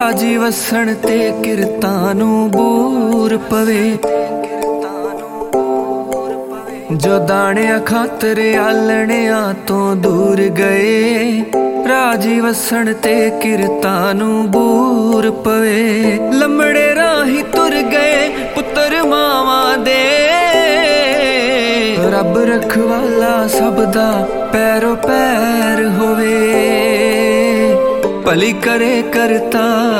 ਰਾਜੀ ਵਸਣ ਤੇ ਕਿਰਤਾਂ ਨੂੰ ਬੂਰ ਪਵੇ, ਜੋ ਦਾਣਿਆਂ ਖਾਤਰ ਆਲਣਿਆਂ ਤੋਂ ਦੂਰ ਗਏ। ਰਾਜੀ ਵਸਣ ਤੇ ਕਿਰਤਾਂ ਨੂੰ ਬੂਰ ਪਵੇ, ਲੰਮੜੇ ਰਾਹੀਂ ਤੁਰ ਗਏ ਪੁੱਤਰ ਮਾਵਾਂ ਦੇ। ਰੱਬ ਰਖਵਾਲਾ ਸਭ ਦਾ ਪੈਰੋ ਪੈਰ ਹੋਵੇ, ਭਲੀ करे करता